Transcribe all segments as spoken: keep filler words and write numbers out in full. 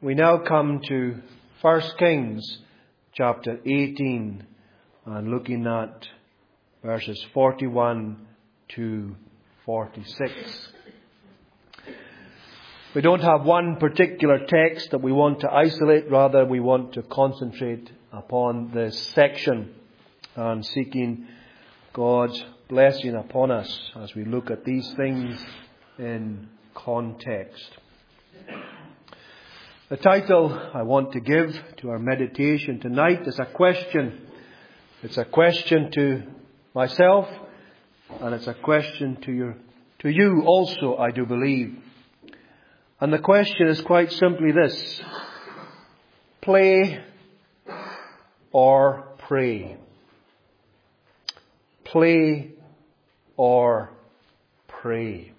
We now come to First Kings chapter eighteen and looking at verses forty-one to forty-six. We don't have one particular text that we want to isolate. Rather, we want to concentrate upon this section and seeking God's blessing upon us as we look at these things in context. The title I want to give to our meditation tonight is a question. It's a question to myself, and it's a question to your, to you also, I do believe. And the question is quite simply this: play or pray? Play or pray?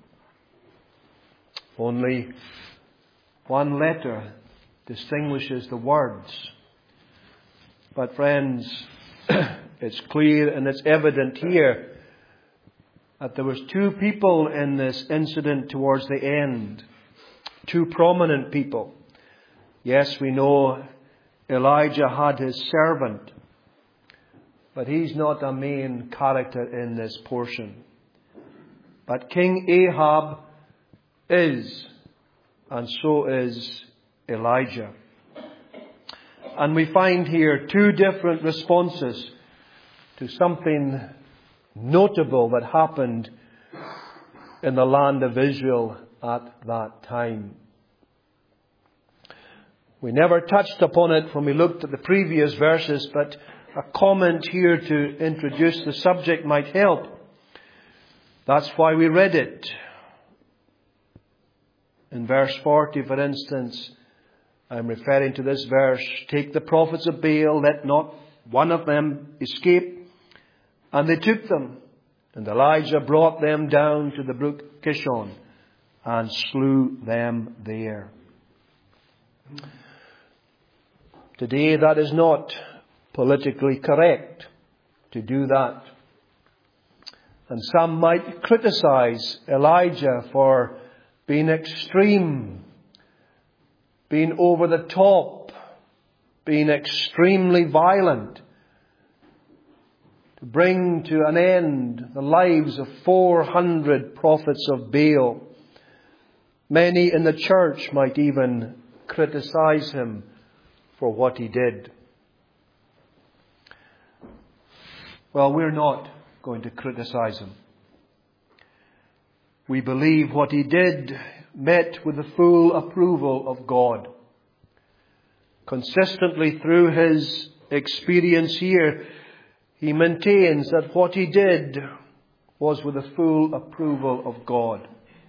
Only one letter distinguishes the words. But friends, it's clear and it's evident here that there was two people in this incident towards the end. Two prominent people. Yes, we know Elijah had his servant, but he's not a main character in this portion. But King Ahab is, and so is Elijah. And we find here two different responses to something notable that happened in the land of Israel at that time. We never touched upon it when we looked at the previous verses, but a comment here to introduce the subject might help. That's why we read it. In verse forty, for instance, I'm referring to this verse: take the prophets of Baal, let not one of them escape. And they took them, and Elijah brought them down to the brook Kishon and slew them there. Today that is not politically correct to do that. And some might criticize Elijah for being extreme, being over the top, being extremely violent, to bring to an end the lives of four hundred prophets of Baal. Many in the church might even criticize him for what he did. Well, we're not going to criticize him. We believe what he did met with the full approval of God. Consistently through his experience here, he maintains that what he did was with the full approval of God.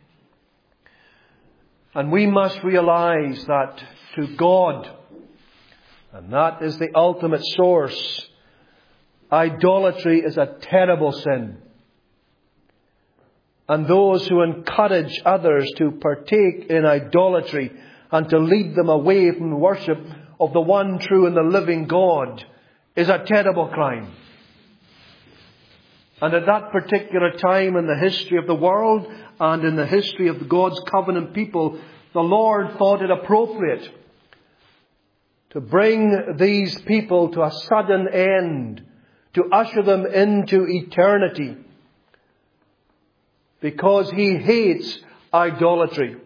And we must realize that to God, and that is the ultimate source, idolatry is a terrible sin. And those who encourage others to partake in idolatry and to lead them away from the worship of the one true and the living God is a terrible crime. And at that particular time in the history of the world and in the history of God's covenant people, the Lord thought it appropriate to bring these people to a sudden end, to usher them into eternity, because he hates idolatry.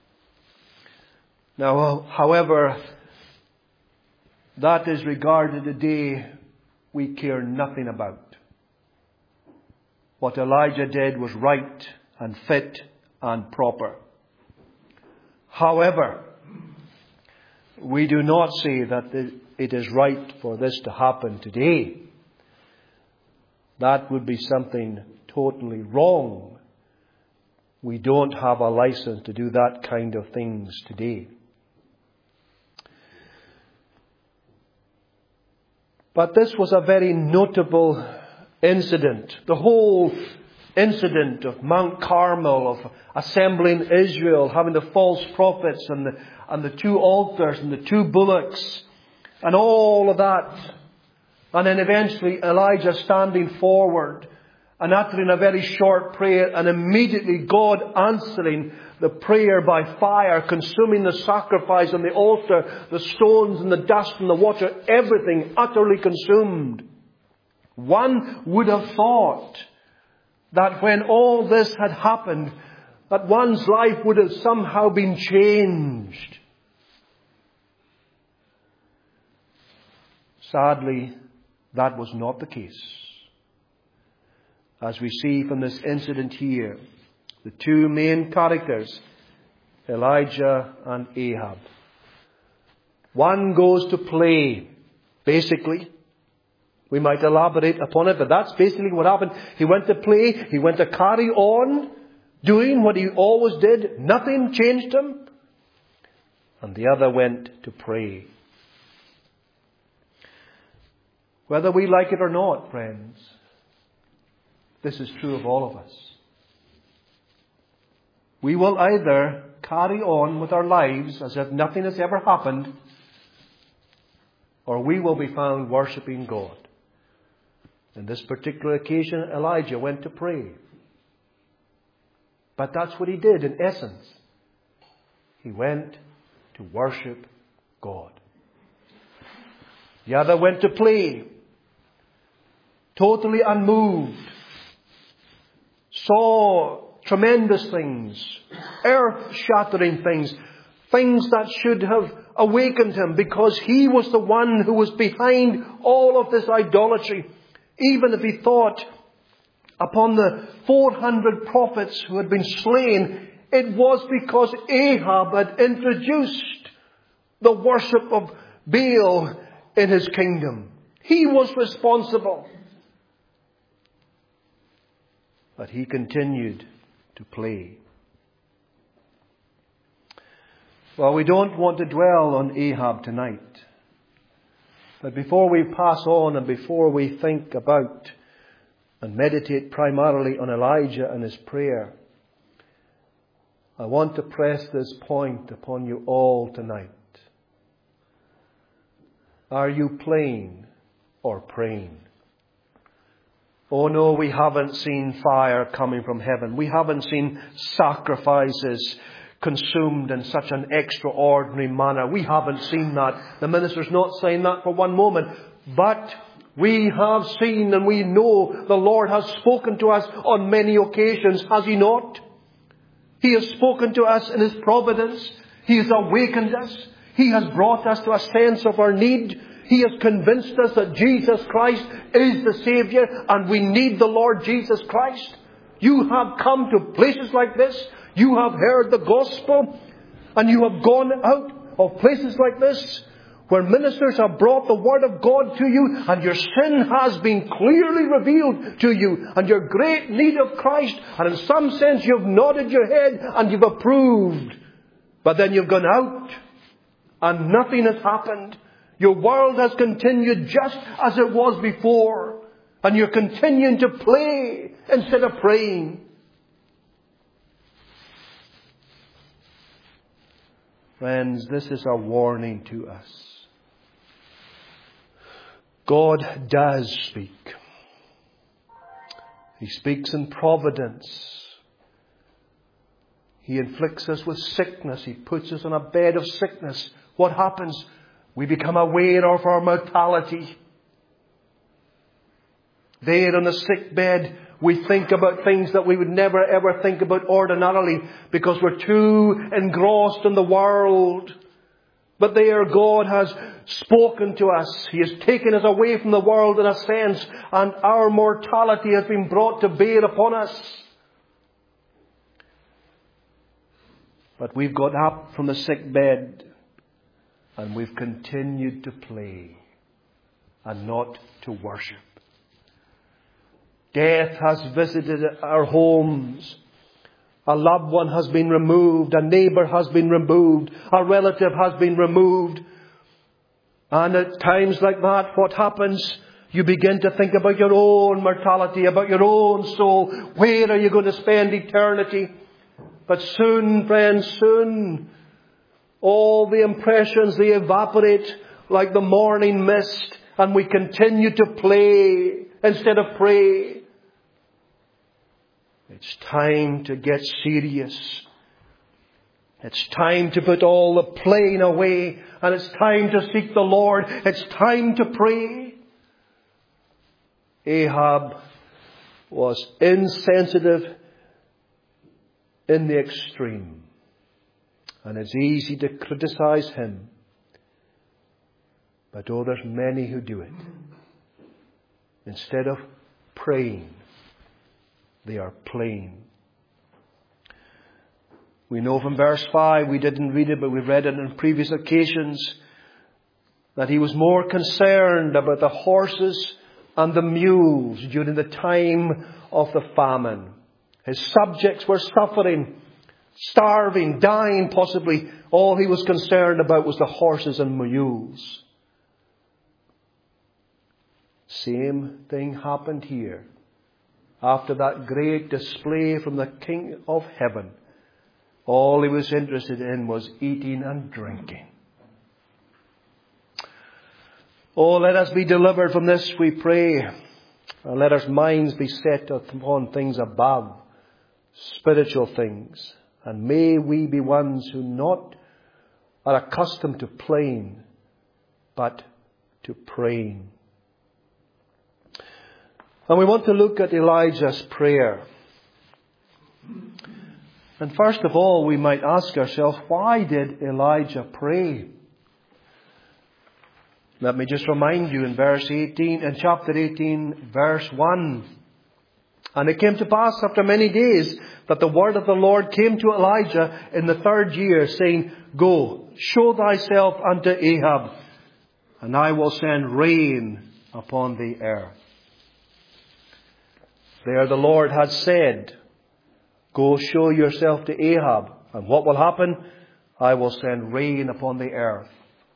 Now, however, that is regarded today we care nothing about. What Elijah did was right and fit and proper. However, we do not say that it is right for this to happen today. That would be something totally wrong. We don't have a license to do that kind of things today. But this was a very notable incident. The whole incident of Mount Carmel, of assembling Israel, having the false prophets and the, and the two altars and the two bullocks and all of that. And then eventually Elijah standing forward and uttering a very short prayer, and immediately God answering the prayer by fire, consuming the sacrifice on the altar, the stones and the dust and the water, everything utterly consumed. One would have thought that when all this had happened, that one's life would have somehow been changed. Sadly, that was not the case. As we see from this incident here, the two main characters, Elijah and Ahab. One goes to play, basically. We might elaborate upon it, but that's basically what happened. He went to play, he went to carry on doing what he always did. Nothing changed him. And the other went to pray. Whether we like it or not, friends, this is true of all of us. We will either carry on with our lives as if nothing has ever happened, or we will be found worshipping God. In this particular occasion, Elijah went to pray. But that's what he did in essence. He went to worship God. The other went to play, totally unmoved, saw tremendous things, earth-shattering things, things that should have awakened him because he was the one who was behind all of this idolatry. Even if he thought upon the four hundred prophets who had been slain, it was because Ahab had introduced the worship of Baal in his kingdom. He was responsible. But he continued to play. Well, we don't want to dwell on Ahab tonight. But before we pass on and before we think about and meditate primarily on Elijah and his prayer, I want to press this point upon you all tonight. Are you playing or praying? Oh no, we haven't seen fire coming from heaven. We haven't seen sacrifices consumed in such an extraordinary manner. We haven't seen that. The minister's not saying that for one moment. But we have seen and we know the Lord has spoken to us on many occasions, has He not? He has spoken to us in His providence. He has awakened us. He has brought us to a sense of our need. He has convinced us that Jesus Christ is the Saviour and we need the Lord Jesus Christ. You have come to places like this. You have heard the gospel and you have gone out of places like this where ministers have brought the Word of God to you and your sin has been clearly revealed to you and your great need of Christ, and in some sense you've nodded your head and you've approved. But then you've gone out and nothing has happened. Your world has continued just as it was before. And you're continuing to play instead of praying. Friends, this is a warning to us. God does speak. He speaks in providence. He inflicts us with sickness. He puts us on a bed of sickness. What happens? We become aware of our mortality. There on the sick bed, we think about things that we would never ever think about ordinarily because we're too engrossed in the world. But there God has spoken to us. He has taken us away from the world in a sense, and our mortality has been brought to bear upon us. But we've got up from the sick bed and we've continued to play and not to worship. Death has visited our homes. A loved one has been removed. A neighbour has been removed. A relative has been removed. And at times like that, what happens? You begin to think about your own mortality, about your own soul. Where are you going to spend eternity? But soon, friends, soon, all the impressions, they evaporate like the morning mist, and we continue to play instead of pray. It's time to get serious It's time to put all the playing away, and it's time to seek the Lord. It's time to pray. Ahab was insensitive in the extreme. And it's easy to criticize him. But oh, there's many who do it. Instead of praying, they are playing. We know from verse five, we didn't read it, but we've read it on previous occasions, that he was more concerned about the horses and the mules during the time of the famine. His subjects were suffering, starving, dying possibly. All he was concerned about was the horses and mules. Same thing happened here. After that great display from the King of Heaven, all he was interested in was eating and drinking. Oh, let us be delivered from this, we pray. And let our minds be set upon things above, spiritual things. And may we be ones who not are accustomed to playing, but to praying. And we want to look at Elijah's prayer. And first of all, we might ask ourselves, why did Elijah pray? Let me just remind you in verse eighteen, in chapter eighteen, verse one. And it came to pass after many days that the word of the Lord came to Elijah in the third year, saying, Go, show thyself unto Ahab, and I will send rain upon the earth. There the Lord had said, Go show yourself to Ahab, and what will happen? I will send rain upon the earth.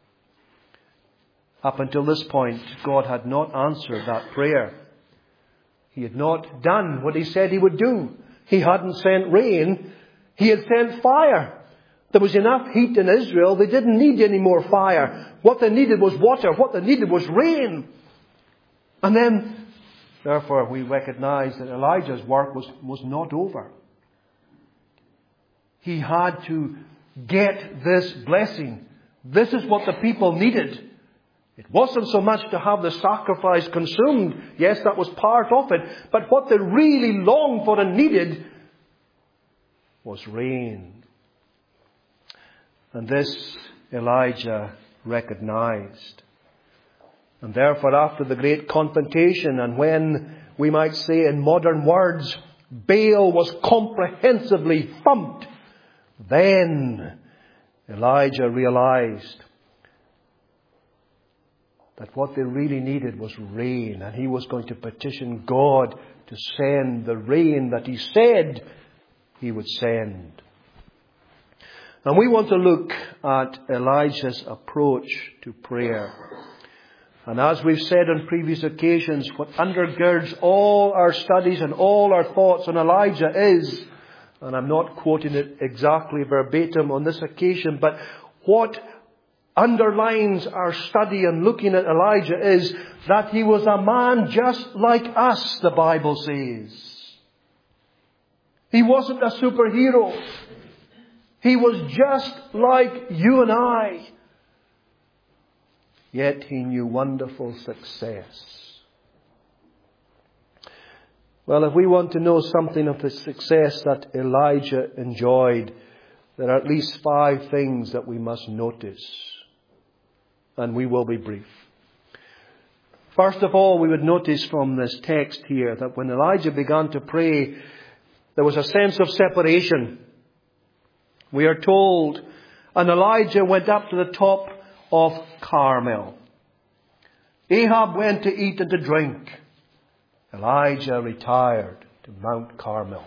Up until this point, God had not answered that prayer. He had not done what He said He would do. He hadn't sent rain. He had sent fire. There was enough heat in Israel. They didn't need any more fire. What they needed was water. What they needed was rain. And then, therefore, we recognize that Elijah's work was, was not over. He had to get this blessing. This is what the people needed. It wasn't so much to have the sacrifice consumed. Yes, that was part of it. But what they really longed for and needed was rain. And this Elijah recognized. And therefore, after the great confrontation, and when, we might say in modern words, Baal was comprehensively thumped, then Elijah realized that what they really needed was rain, and he was going to petition God to send the rain that He said He would send. And we want to look at Elijah's approach to prayer. And as we've said on previous occasions, what undergirds all our studies and all our thoughts on Elijah is, and I'm not quoting it exactly verbatim on this occasion, but what underlines our study and looking at Elijah is that he was a man just like us, the Bible says. He wasn't a superhero. He was just like you and I. Yet he knew wonderful success. Well, if we want to know something of the success that Elijah enjoyed, there are at least five things that we must notice. And we will be brief. First of all, we would notice from this text here that when Elijah began to pray, there was a sense of separation. We are told, and Elijah went up to the top of Carmel. Ahab went to eat and to drink. Elijah retired to Mount Carmel.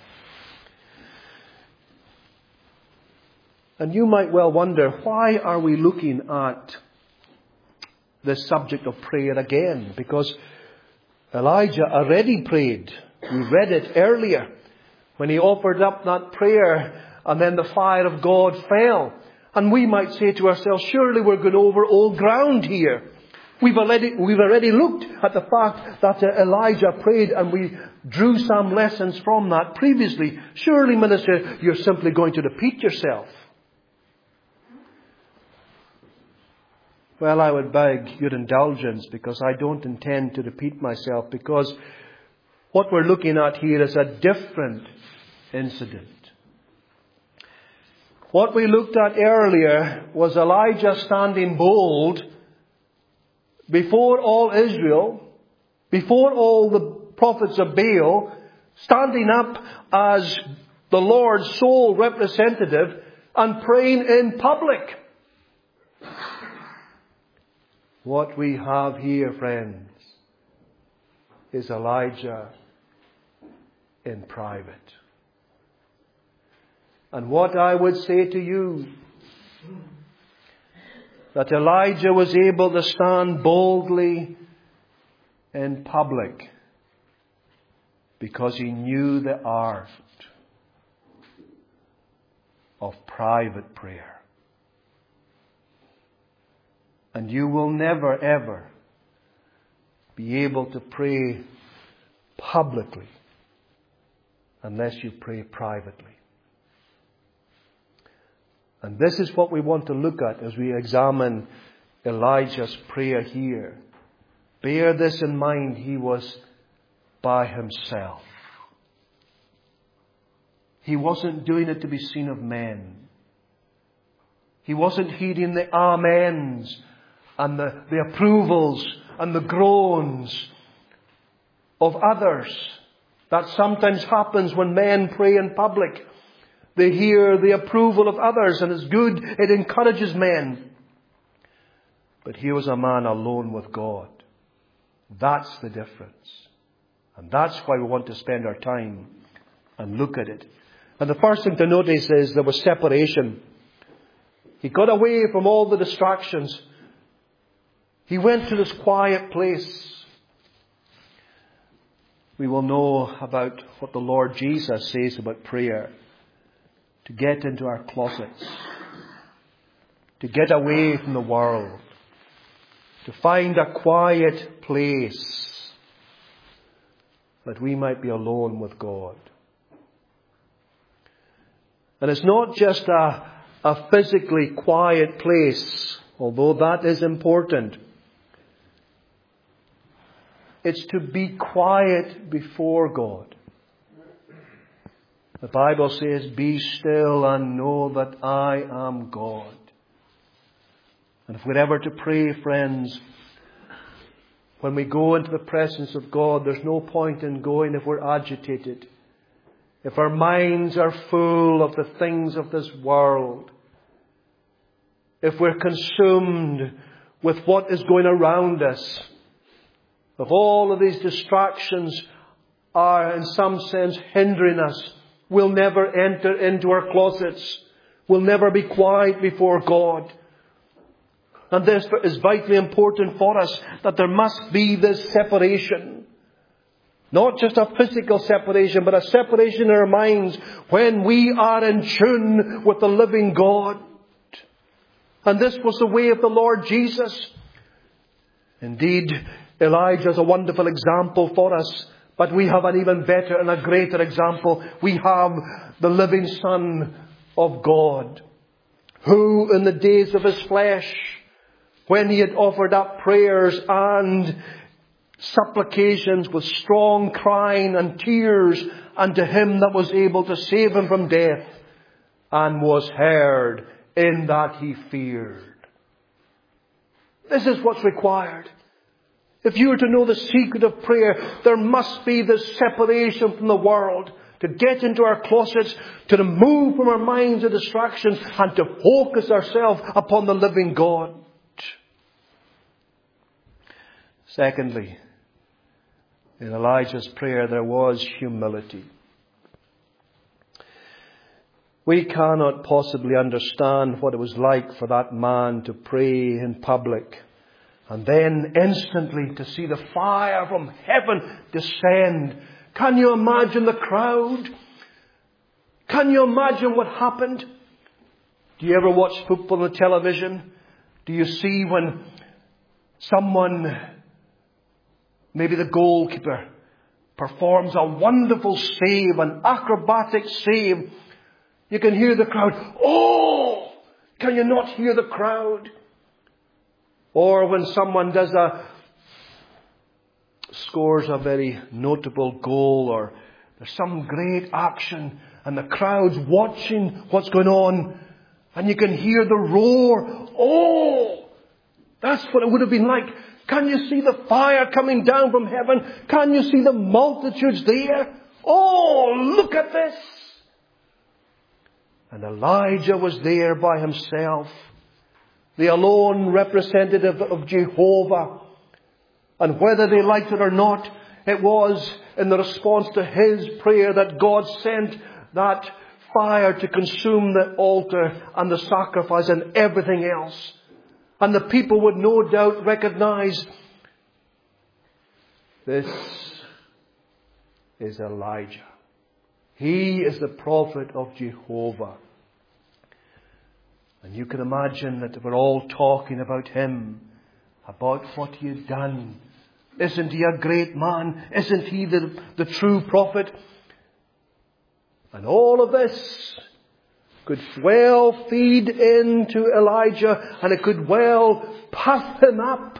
And you might well wonder, why are we looking at this subject of prayer again? Because Elijah already prayed. We read it earlier when he offered up that prayer and then the fire of God fell. And we might say to ourselves, surely we're going over old ground here. We've already, we've already looked at the fact that uh, Elijah prayed, and we drew some lessons from that previously. Surely, minister, you're simply going to repeat yourself. Well, I would beg your indulgence because I don't intend to repeat myself, because what we're looking at here is a different incident. What we looked at earlier was Elijah standing bold before all Israel, before all the prophets of Baal, standing up as the Lord's sole representative and praying in public. What we have here, friends, is Elijah in private. And what I would say to you, that Elijah was able to stand boldly in public because he knew the art of private prayer. And you will never ever be able to pray publicly unless you pray privately. And this is what we want to look at as we examine Elijah's prayer here. Bear this in mind, he was by himself. He wasn't doing it to be seen of men. He wasn't heeding the amens and the, the approvals and the groans of others. That sometimes happens when men pray in public. They hear the approval of others, and it's good. It encourages men. But here was a man alone with God. That's the difference. And that's why we want to spend our time and look at it. And the first thing to notice is there was separation. He got away from all the distractions. He went to this quiet place. We will know about what the Lord Jesus says about prayer. To get into our closets. To get away from the world. To find a quiet place. That we might be alone with God. And it's not just a, a physically quiet place, although that is important. It's to be quiet before God. The Bible says, be still and know that I am God. And if we're ever to pray, friends, when we go into the presence of God, there's no point in going if we're agitated. If our minds are full of the things of this world. If we're consumed with what is going around us. If all of these distractions are in some sense hindering us, we'll never enter into our closets. We'll never be quiet before God. And this is vitally important for us, that there must be this separation. Not just a physical separation, but a separation in our minds when we are in tune with the living God. And this was the way of the Lord Jesus. Indeed, Elijah is a wonderful example for us. But we have an even better and a greater example. We have the living Son of God, who in the days of his flesh, when he had offered up prayers and supplications with strong crying and tears unto him that was able to save him from death, and was heard in that he feared. This is what's required. If you were to know the secret of prayer, there must be this separation from the world. To get into our closets, to remove from our minds the distractions, and to focus ourselves upon the living God. Secondly, in Elijah's prayer there was humility. We cannot possibly understand what it was like for that man to pray in public and then instantly to see the fire from heaven descend. Can you imagine the crowd? Can you imagine what happened? Do you ever watch football on the television? Do you see when someone, maybe the goalkeeper, performs a wonderful save, an acrobatic save? You can hear the crowd. Oh! Can you not hear the crowd? Or when someone does a, scores a very notable goal, or there's some great action and the crowd's watching what's going on and you can hear the roar. Oh! That's what it would have been like. Can you see the fire coming down from heaven? Can you see the multitudes there? Oh, look at this! And Elijah was there by himself, the alone representative of Jehovah. And whether they liked it or not, it was in the response to his prayer that God sent that fire to consume the altar and the sacrifice and everything else. And the people would no doubt recognize, this is Elijah. He is the prophet of Jehovah. And you can imagine that we're all talking about him, about what he had done. Isn't he a great man? Isn't he the, the true prophet? And all of this could well feed into Elijah, and it could well puff him up.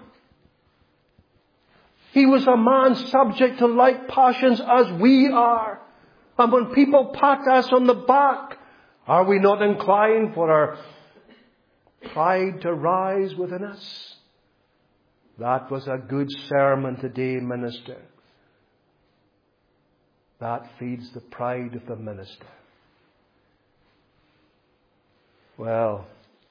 He was a man subject to like passions as we are. And when people pat us on the back, are we not inclined for our pride to rise within us? That was a good sermon today, minister. That feeds the pride of the minister. Well,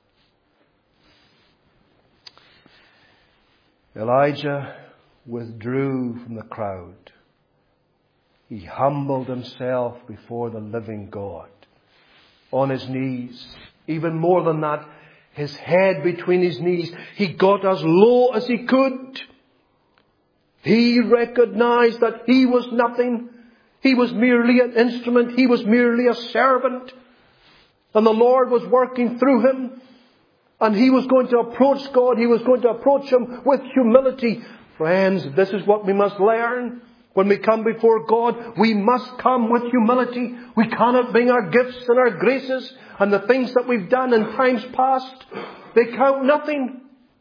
Elijah withdrew from the crowd. He humbled himself before the living God, on his knees. Even more than that, his head between his knees. He got as low as he could. He recognized that he was nothing. He was merely an instrument. He was merely a servant. And the Lord was working through him. And he was going to approach God. He was going to approach him with humility. Friends, this is what we must learn. When we come before God, we must come with humility. We cannot bring our gifts and our graces and the things that we've done in times past. They count nothing.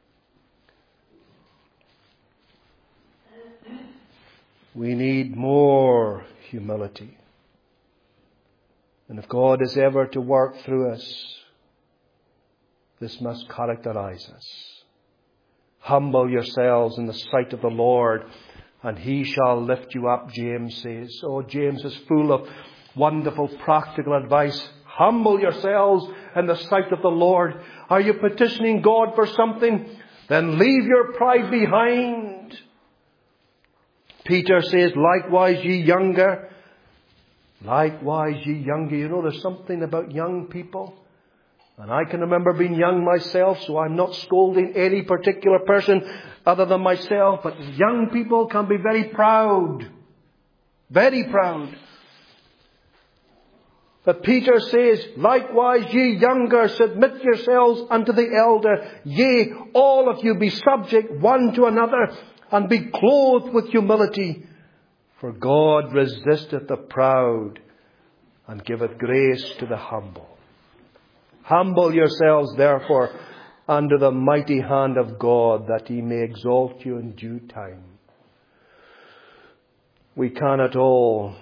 We need more humility. And if God is ever to work through us, this must characterize us. Humble yourselves in the sight of the Lord, and He shall lift you up, James says. Oh, James is full of wonderful practical advice. Humble yourselves in the sight of the Lord. Are you petitioning God for something? Then leave your pride behind. Peter says, likewise ye younger. Likewise ye younger. You know, there's something about young people. And I can remember being young myself, so I'm not scolding any particular person other than myself. But young people can be very proud. Very proud. But Peter says, likewise ye younger, submit yourselves unto the elder. Yea, all of you be subject one to another, and be clothed with humility. For God resisteth the proud, and giveth grace to the humble. Humble yourselves, therefore, under the mighty hand of God, that He may exalt you in due time. We cannot all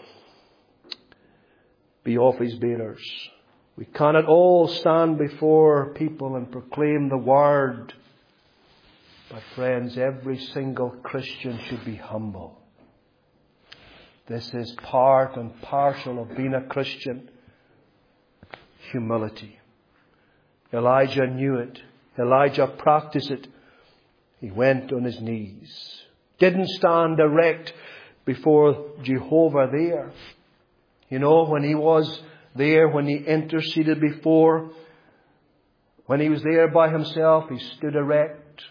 be office bearers. We cannot all stand before people and proclaim the word. But friends, every single Christian should be humble. This is part and parcel of being a Christian. Humility. Elijah knew it. Elijah practiced it. He went on his knees. Didn't stand erect before Jehovah there. You know, when he was there, when he interceded before, when he was there by himself, he stood erect.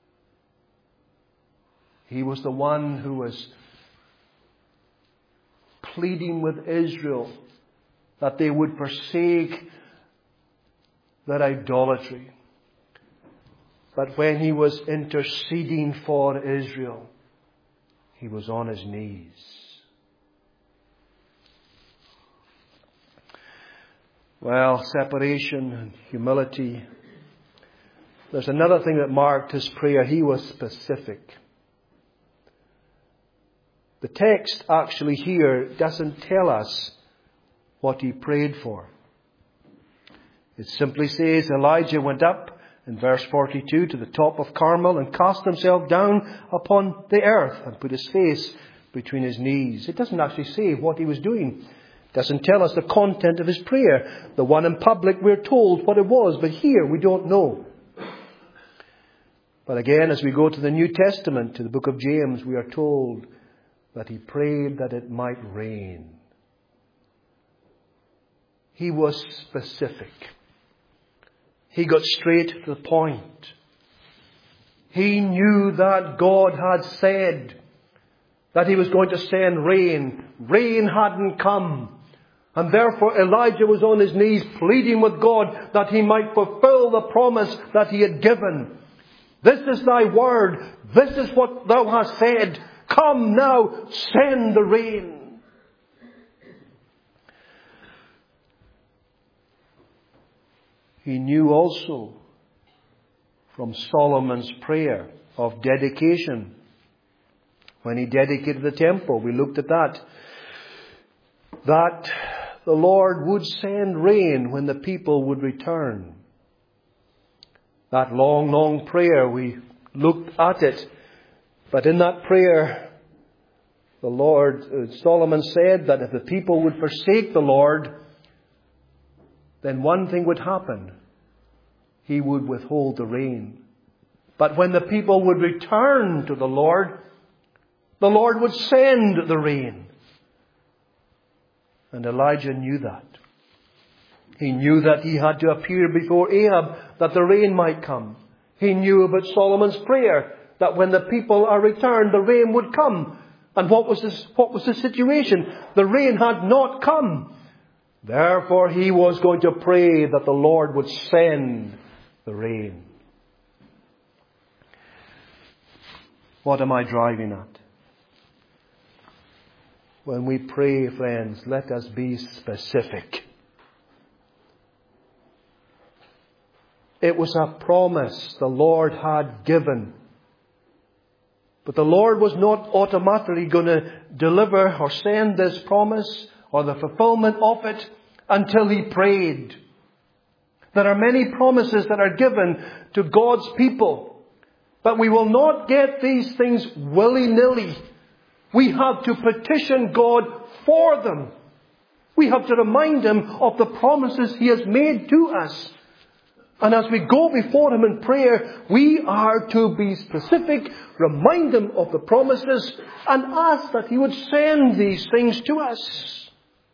He was the one who was pleading with Israel that they would forsake their idolatry. But when he was interceding for Israel, he was on his knees. Well, separation and humility There's another thing that marked his prayer. He was specific. The text actually here doesn't tell us what he prayed for. It simply says Elijah went up in verse forty-two to the top of Carmel and cast himself down upon the earth and put his face between his knees. It doesn't actually say what he was doing. It doesn't tell us the content of his prayer. The one in public, we're told what it was, but here we don't know. But again, as we go to the New Testament, to the book of James, we are told that he prayed that it might rain. He was specific. He got straight to the point. He knew that God had said that he was going to send rain. Rain hadn't come. And therefore Elijah was on his knees pleading with God that he might fulfill the promise that he had given. This is thy word. This is what thou hast said. Come now, send the rain. He knew also from Solomon's prayer of dedication. When he dedicated the temple, we looked at that. That the Lord would send rain when the people would return. That long, long prayer, we looked at it. But in that prayer, the Lord, uh, Solomon said that if the people would forsake the Lord, then one thing would happen. He would withhold the rain. But when the people would return to the Lord, the Lord would send the rain. And Elijah knew that. He knew that he had to appear before Ahab that the rain might come. He knew about Solomon's prayer that when the people are returned, the rain would come. And what was this, what was the situation? The rain had not come. Therefore, he was going to pray that the Lord would send the rain. What am I driving at? When we pray, friends, let us be specific. It was a promise the Lord had given. But the Lord was not automatically going to deliver or send this promise or the fulfillment of it until he prayed. There are many promises that are given to God's people. But we will not get these things willy-nilly. We have to petition God for them. We have to remind Him of the promises He has made to us. And as we go before Him in prayer, we are to be specific, remind Him of the promises, and ask that He would send these things to us.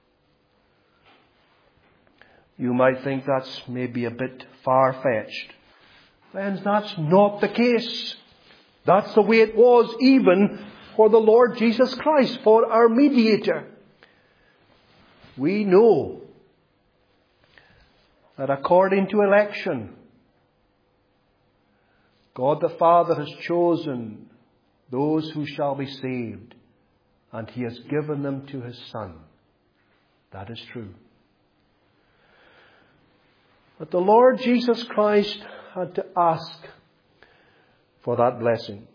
You might think that's maybe a bit far-fetched. Friends, that's not the case. That's the way it was even for the Lord Jesus Christ, for our mediator. We know that according to election, God the Father has chosen those who shall be saved, and He has given them to His Son. That is true. But the Lord Jesus Christ had to ask for that blessing.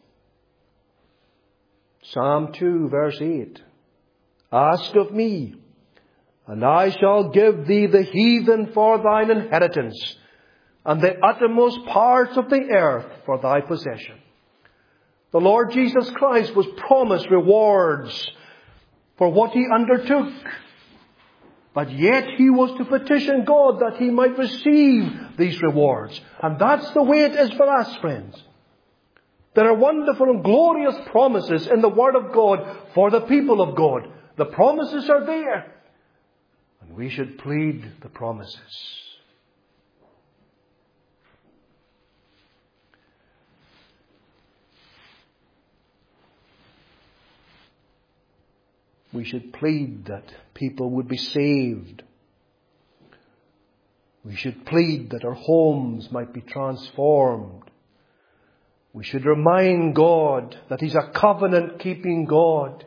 Psalm two, verse eight. Ask of me, and I shall give thee the heathen for thine inheritance, and the uttermost parts of the earth for thy possession. The Lord Jesus Christ was promised rewards for what He undertook. But yet He was to petition God that He might receive these rewards. And that's the way it is for us, friends. There are wonderful and glorious promises in the Word of God for the people of God. The promises are there. And we should plead the promises. We should plead that people would be saved. We should plead that our homes might be transformed. We should remind God that He's a covenant-keeping God.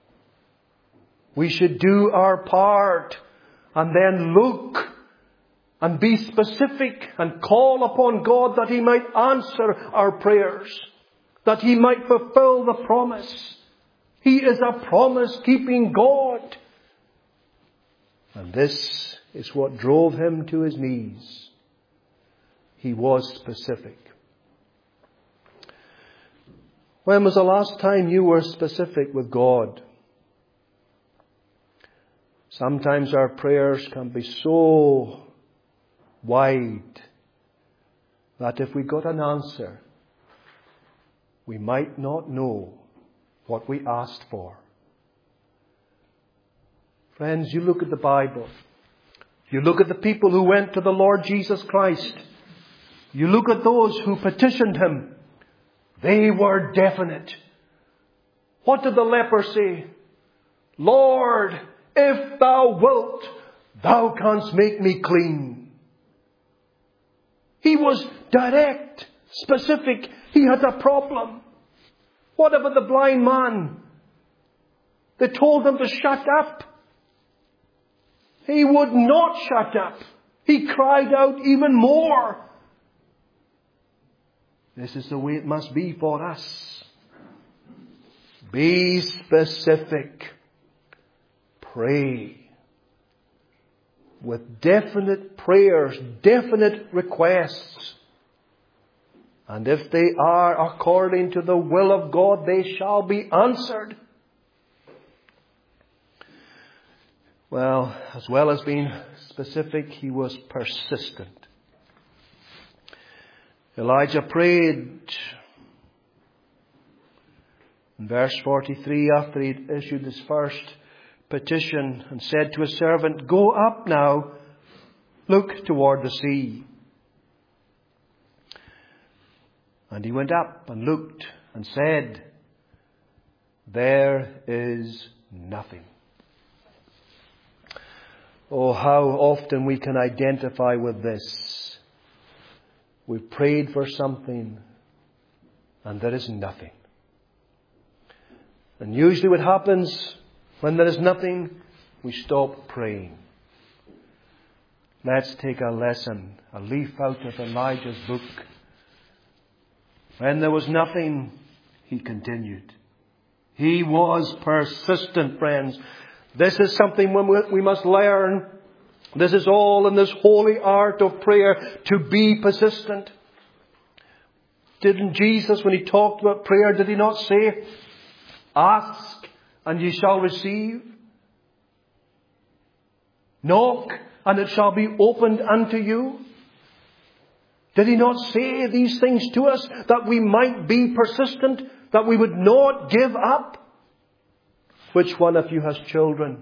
We should do our part and then look and be specific and call upon God that He might answer our prayers, that He might fulfill the promise. He is a promise-keeping God. And this is what drove him to his knees. He was specific. When was the last time you were specific with God? Sometimes our prayers can be so wide that if we got an answer, we might not know what we asked for. Friends, you look at the Bible. You look at the people who went to the Lord Jesus Christ. You look at those who petitioned Him. They were definite. What did the leper say? Lord, if Thou wilt, Thou canst make me clean. He was direct, specific. He had a problem. What about the blind man? They told him to shut up. He would not shut up. He cried out even more. This is the way it must be for us. Be specific. Pray. With definite prayers, definite requests. And if they are according to the will of God, they shall be answered. Well, as well as being specific, he was persistent. Elijah prayed in verse forty-three after he issued his first petition and said to his servant, "Go up now, look toward the sea." And he went up and looked and said, "There is nothing." Oh, how often we can identify with this. We've prayed for something and there is nothing. And usually what happens when there is nothing, we stop praying. Let's take a lesson, a leaf out of Elijah's book. When there was nothing, he continued. He was persistent, friends. This is something we must learn. This is all in this holy art of prayer, to be persistent. Didn't Jesus, when He talked about prayer, did He not say, "Ask and ye shall receive. Knock and it shall be opened unto you"? Did He not say these things to us that we might be persistent, that we would not give up? Which one of you has children?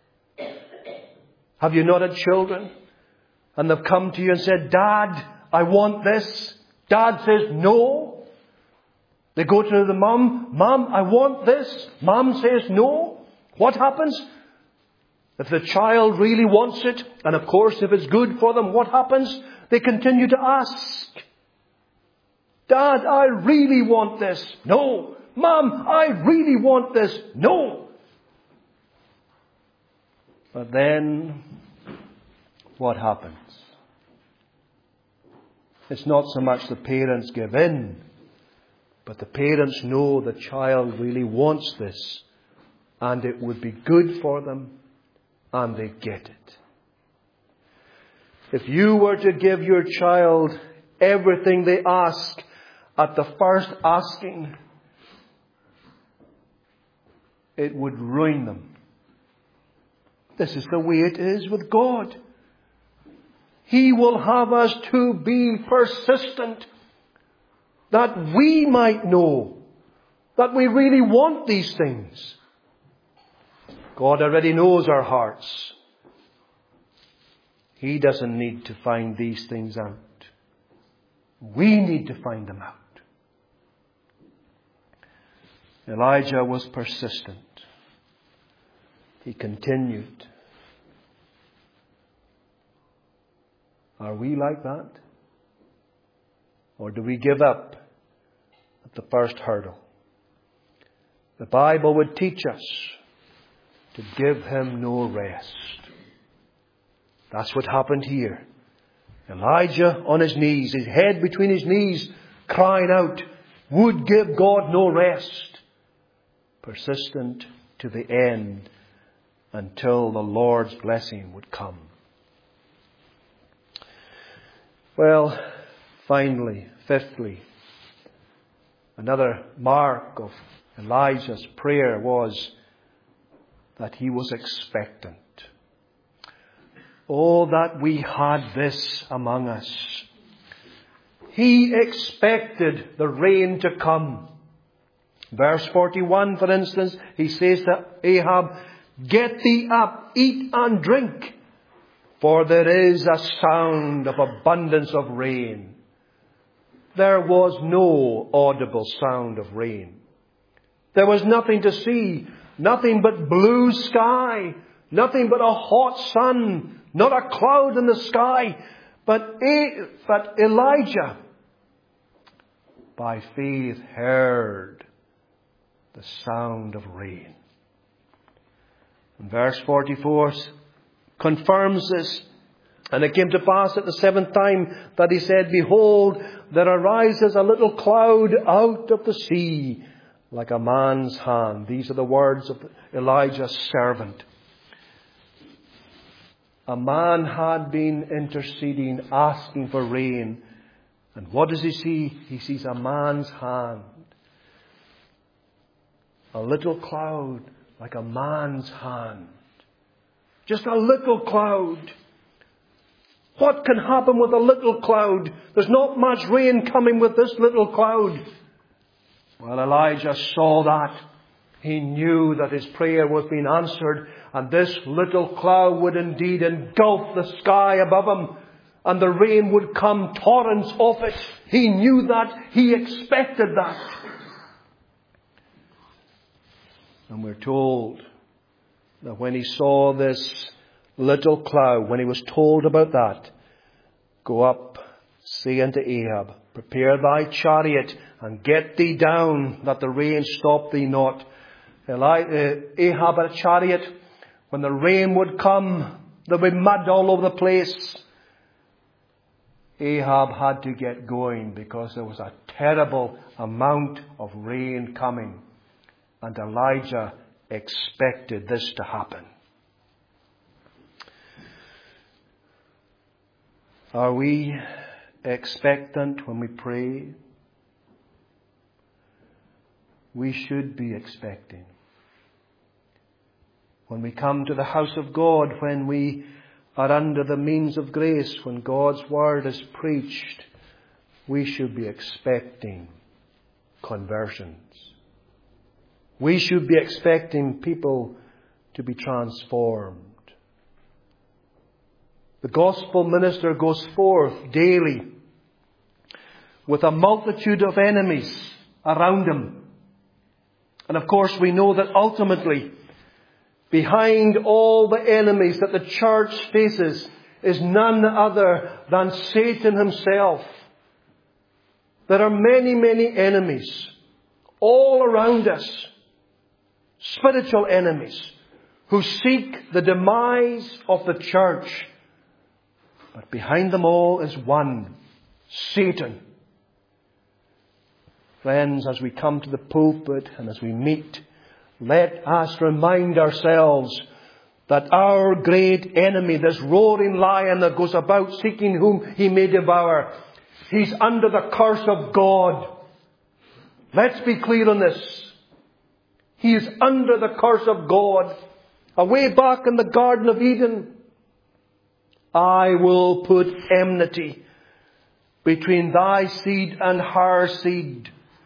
Have you not had children? And they've come to you and said, "Dad, I want this." Dad says no. They go to the mum. "Mum, I want this." Mum says no. What happens? If the child really wants it, and of course if it's good for them, what happens? They continue to ask. "Dad, I really want this." "No." "Mum, I really want this." "No." But then, what happens? It's not so much the parents give in, but the parents know the child really wants this, and it would be good for them, and they get it. If you were to give your child everything they ask at the first asking, it would ruin them. This is the way it is with God. He will have us to be persistent, that we might know that we really want these things. God already knows our hearts. He doesn't need to find these things out. We need to find them out. Elijah was persistent. He continued. Are we like that? Or do we give up at the first hurdle? The Bible would teach us to give Him no rest. That's what happened here. Elijah on his knees, his head between his knees, crying out, would give God no rest. Persistent to the end until the Lord's blessing would come. Well, finally, fifthly, another mark of Elijah's prayer was that he was expectant. Oh, that we had this among us. He expected the rain to come. Verse forty-one, for instance, he says to Ahab, get thee up, eat and drink, for there is a sound of abundance of rain. There was no audible sound of rain. There was nothing to see, nothing but blue sky, nothing but a hot sun, not a cloud in the sky. But, but Elijah, by faith, heard the sound of rain. And verse forty-four confirms this. And it came to pass at the seventh time that he said, behold, there arises a little cloud out of the sea, like a man's hand. These are the words of Elijah's servant. A man had been interceding, asking for rain. And what does he see? He sees a man's hand. A little cloud, like a man's hand. Just a little cloud. What can happen with a little cloud? There's not much rain coming with this little cloud. Well, Elijah saw that. He knew that his prayer was being answered, and this little cloud would indeed engulf the sky above him, and the rain would come torrents off it. He knew that. He expected that. And we're told that when he saw this little cloud, when he was told about that, go up, say unto Ahab, prepare thy chariot, and get thee down, that the rain stop thee not. Eli- uh, Ahab had a chariot. When the rain would come, there would be mud all over the place. Ahab had to get going because there was a terrible amount of rain coming. And Elijah expected this to happen. Are we expectant when we pray? We should be expecting. When we come to the house of God, when we are under the means of grace, when God's word is preached, we should be expecting conversions. We should be expecting people to be transformed. The gospel minister goes forth daily with a multitude of enemies around him. And of course we know that ultimately, behind all the enemies that the church faces is none other than Satan himself. There are many, many enemies all around us. Spiritual enemies who seek the demise of the church. But behind them all is one, Satan. Friends, as we come to the pulpit and as we meet, let us remind ourselves that our great enemy, this roaring lion that goes about seeking whom he may devour, he's under the curse of God. Let's be clear on this. He is under the curse of God. Away back in the Garden of Eden, I will put enmity between thy seed and her seed.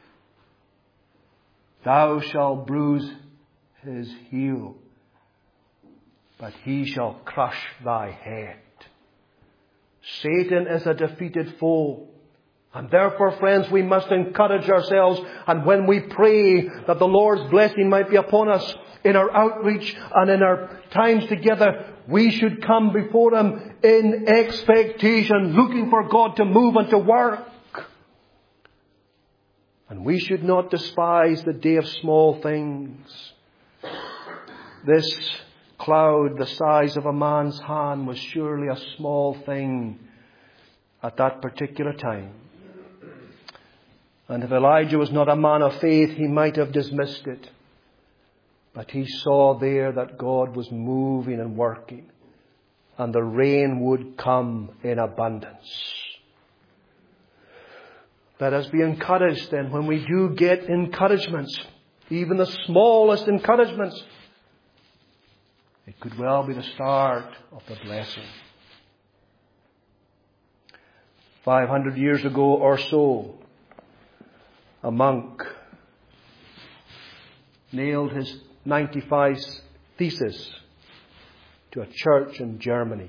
Thou shalt bruise his heel, but he shall crush thy head. Satan is a defeated foe. And therefore, friends, we must encourage ourselves. And when we pray that the Lord's blessing might be upon us in our outreach and in our times together, we should come before Him in expectation, looking for God to move and to work. And we should not despise the day of small things. This cloud the size of a man's hand was surely a small thing at that particular time. And if Elijah was not a man of faith, he might have dismissed it. But he saw there that God was moving and working, and the rain would come in abundance. Let us be encouraged then when we do get encouragements, even the smallest encouragements. It could well be the start of the blessing. Five hundred years ago or so, a monk nailed his ninety-five thesis to a church in Germany.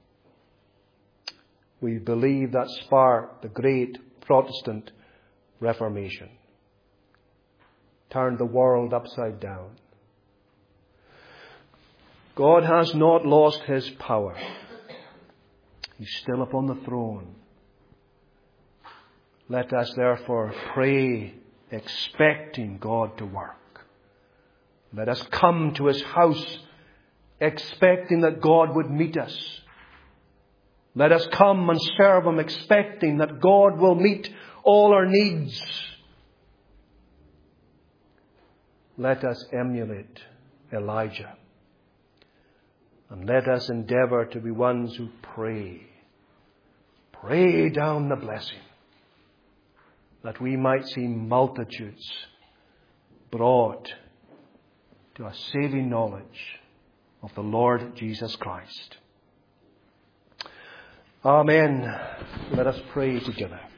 We believe that sparked the great Protestant Reformation. Turned the world upside down. God has not lost His power. He's still upon the throne. Let us therefore pray, expecting God to work. Let us come to His house, expecting that God would meet us. Let us come and serve Him, expecting that God will meet all our needs. Let us emulate Elijah. And let us endeavour to be ones who pray. Pray down the blessing, that we might see multitudes brought to a saving knowledge of the Lord Jesus Christ. Amen. Let us pray together.